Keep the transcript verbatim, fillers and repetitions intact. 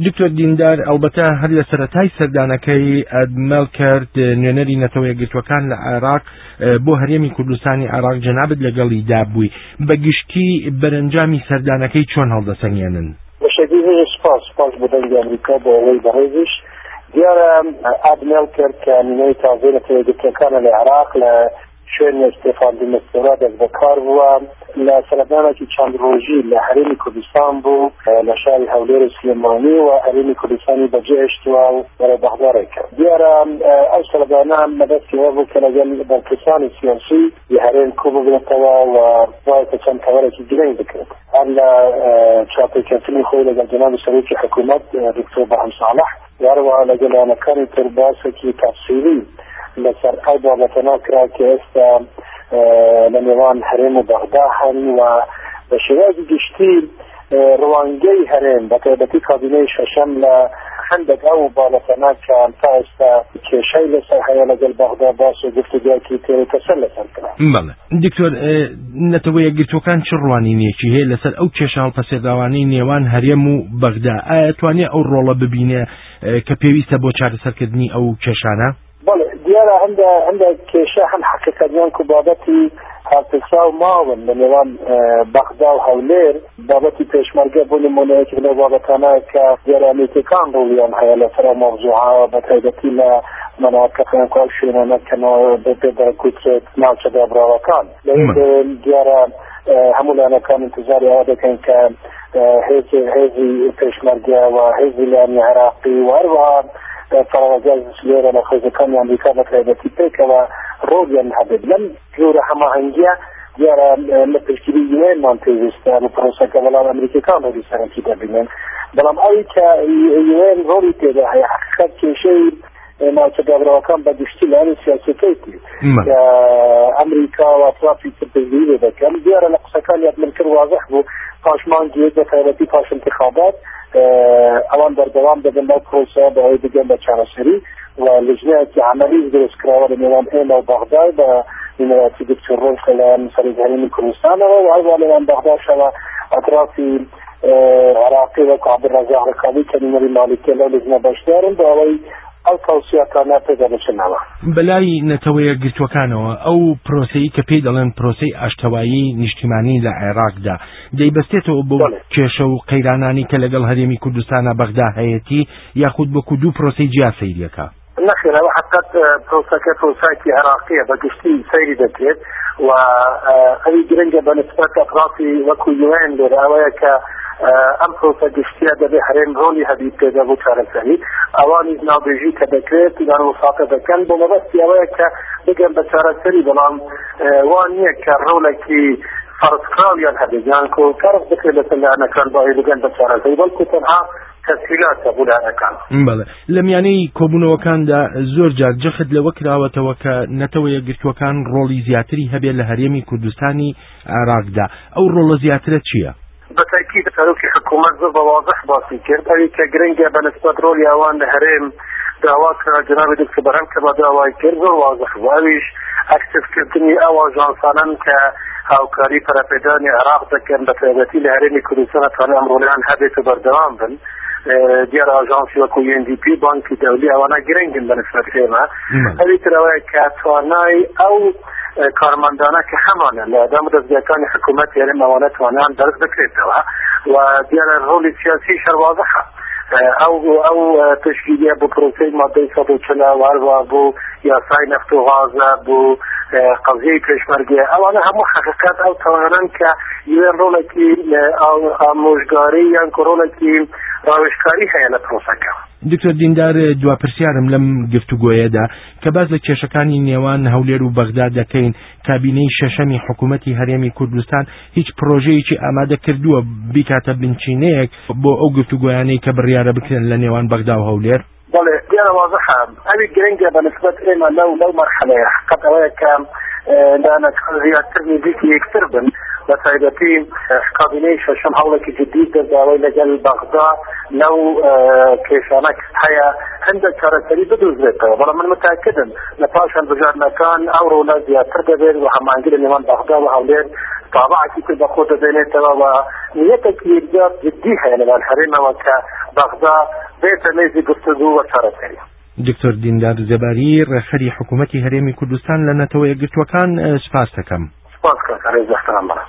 دکتۆر دیندار ئەلبەتە هەر لە سەرەتای سەردانەکەی ئەدمەل کرد نوێنەری نەتەوە یەکگرتووەکان لە عێراق بۆ هەرێمی کوردستانی عێراق جەنابەت لەگەڵی دابووی بەگشتی بەرەنجامی سەردانەکەی چۆن هەڵدەسەنگێنن؟ بەشەدیدی سپاس سپاس بۆ دەنگی ئەمریکا بۆ ئەوەی بەڕێزیش دیارە ئەدمەل کرد کە نوێی تازەی نەتەوە یەکگرتووەکانە لە عێراق لە شوێنی ئێستێفان دی مستورا دەست بەکار بووە لە سەردانێکی چەند ڕۆژی لە هەرێمی کوردستان بوو لە شاری هەولێر سلێمانی و هەرێمی کوردستانی بەجێهێشتووە و بەرەو بەغداد کرد. دیارە ئەو سەردانە مەبەستیەوە بوو کە لەگەڵ بەرپرسانی سیاسی هەرێم کوو ببنێتەوە و وایە چەند تەوەرێکی گرنگ بکرێت. هەر لە چاپێککردنی خۆی لەگەڵ جەنابی سەرۆکی حکوومەت دکتۆر بەهم ساڵح هەروەها لەگەڵانەکانی تر باسێکی تەفسیری لەسەر ئەو بابەتەنا کرا کە ئێستا لە نێوان هەرێم و بەغدا هەن و بە شێوازی گشتی ڕوانگەی هەرێم بە تایبەتی کابینەی شەشەم لە هەندێک ئەو بابەتەنا کە تا ئێستا کێشەی لەسەر هەیە لەگەڵ بەغدا باس و گفتوگویەکی تێکەسەر لەسەر کرا. بەڵێ دکتۆر نەتەوە یەکگرتووەکان چ ڕوانینێکی هەیە لەسەر ئەو کێشە هەڵپەسێداوانەی نێوان هەرێم و بەغدا؟ ئایا توانێت ئەو ڕۆڵە ببینێ کە پێویستە بۆ چارەسەرکردنی ئەو کێشانە؟ بله دیارە هەندە هەندە کێشە هەم حقیقەتیان کو بابەتی هاتسا و ماون لە نێوان بەغدا و هەولێر بابەتی پێشمەرگە بۆ نمونەیەکی لەو بابەتانە کە دیارە ئەمریکەکان ڕۆڵیان هەیە لەسەر ئەو مەوزوعە بە تایبەتی لە مەناطقێک و شوێنانە کە بێ دەرکوترێت ناوچە دابراوەکان دیارە هەموو لایەنەکان انتزاری ئەوە دەکەن کە هێزی پێشمەرگە و هێزی لایەنی عێراقی و هەروەها فراغاز لێرە لە خۆزەکانی ئەمریکا بە تایبەتی پێکەوە ڕۆڵیان هەبێت لەم جۆرە هەماهەنگیە دیارە لە پشتگیری یوێنمان پێویستە لە پرۆسەکە بەڵام ئەمریکەکان ڕۆڵی سەرەکی دەبینن بەڵام ئەوی کە یوێن ڕۆڵی پێدا هەیە حقیقەت کێشەی ناوچە دابراوەکان بەگشتی لایەنی سیاسەتەیەتی کە ئەمریکا و ئەطرافی تر پشتگیری دەکەن دیارە لە قسەکانی ئەدمەل کرد واضح بوو پاشمانگی بە تایبەتی پاش انتخابات ئەوان بەردەوام دەبن لەو پرۆسە بەوەی بگەن بە چارەسەری و لژنەیەکی عەمەلی دروستکراوە لە نێوان ئێمە و بەغدا بە نمایەتی دکتۆر ڕۆژ لە سەرۆکهەرێمی کوردستانەوە و هەروەها لەوان بەغداشەوە ئەطرافی عێراقی وەکو عەبدولڕەزاق ڕەکابی کە نمەری مالیکیە لەو لژنە بەشدارن بۆ ئەوەی ئەو تەوسیەکانە پێدا بچنەوە. بەلای نەتەوە یەکگرتووەکانەوە ئەو پرۆسەی کە پێی دەڵێن پرۆسەی ئاشتەوایی نیشتیمانی لە عێراقدا دەیبەستێتەوە بۆ کێشە و قەیرانانی کە لەگەڵ هەرێمی کوردستانە بەغدا هەیەتی یاخود بۆ دوو پرۆسەی جیا سەیریەکە؟ نەخێر ئەوە حقیقەت پرۆسەکە پرۆسەیەکی عێراقیە بەگشتی سەیری دەکرێت و ئەوی گرنگە بە نسبەت ئەطرافی وەکو یوێن لێرە ئەوەیە کە ئەم پرۆسە گشتیە دەبێ هەرێم ڕۆڵی هەبی پێدا بۆ چارەسەری ئەوانی ناوبێژی کە دەکرێت یان وساتە دەکەن بۆ مەبەستی ئەوەیە کە بگەن بە چارەسەری بەڵام وان نییە کە ڕۆڵێکی فەرزکراویان هەبێت یان کۆکارف بکرێت لەسەر لایەنەکان باوەی بگەن بە چارەسەری بەڵکو تەنها تەسهیلاتە بۆ لایەنەکان. بەڵێ لە میانەی کۆبوونەوەکاندا زۆر جار جەخت لەوە کراوەتەوە کە نەتەوە یەکگرتووەکان ڕۆڵی زیاتری هەبێت لە هەرێمی کوردستانی عێراقدا ئەو ڕۆڵە زیاترە چییە؟ بەتاکید سەرۆکی حکوومەت زۆر بەواضح باسی کرد ئەوی کە گرنگە بە نسبەت ڕۆڵی ئەوان لە هەرێم داوا کرا جەنابی دکتۆر بەرهەم کە بە داوای کرد زۆر واضح بوو ئەویش ئەکتیڤکردنی ئەو ئاژانسانن کە هاوکاری پەرەپێدانی عێراق دەکەن بە تایبەتی لە هەرێمی کوردستان ئەتوانێت ئەم ڕۆڵیان هەبێت و بەردەوام بن دیارە ئاژانسی وەکو یو ئێن دی پی بانکی دەولی ئەوانە گرنگن بە نسبەت ئێمە ئەوی تر ئەوەیە کە توانای ئەو کارمەندانە کە هەمانە لە دەم دەستگاکانی حکوومەت هەرێم ئەوانە توانیان دەرک بکرێتەوە و دیارە ڕۆڵی سیاسی شەروازەخە ئەو ئەو تشکیلیە بۆ پرۆسەی مادەی سەد و چل و هەروەها بۆ یاسای نەفت و غازە بۆ قەزیەی پێشمەرگە ئەوانە هەموو حقیقەت ئەو توانن کە یوێن ڕۆڵێکی ئامۆژگاری یان ڕۆڵێکی ڕاوێژکاری هەیە لە پرۆسەکە. دکتۆر دیندار دواپرسیارم لەم گفتوگۆیەدا کە باز لە کێشەکانی نێوان هەولێر و بەغدا دەکەین کابینەی شەشەمی حکوومەتی هەرێمی کوردستان هیچ پرۆژەیەکی ئامادە کردووە بیکاتە بنچینەیەک بۆ ئەو گفتوگۆیانەی کە بڕیارە بکرێن لە نێوان بەغدا و هەولێر؟ بەڵێ دیارە واضحە ئەوی گرنگە بە نسبەت ئێمە لەو لەو مەرحەلەیە حقیقەت ئەوەیە کە دانەکان زیاتر نزیکی یەکتر بن بە تایبەتی کابینەی شەشەم هەوڵێکی جدی دەداوای لەگەڵ بەغدا لەو کێشانە هەیە هەندێک چارەسەری بدۆزرێتەوە بەڵام من متاکدم لە پاش هەڵبژاردنەکان ئەو ڕۆڵە زیاتر دەبێت و هەمانگی لە نێوان بەغدا و هەولێر طابعك في بخوت بيناتها ونيتك يبدأ جديها يعني الحريمة وكبغداد بيت ميزي قفتزو وشارتها. دکتۆر دیندار زەباری ڕێخەری حکوومەتی هەرێمی کوردستان لە نەتەوەیەک گرتوەکان سپاس دەکەم. سپاس کاکە ڕێز ئەحترام بەڕێز.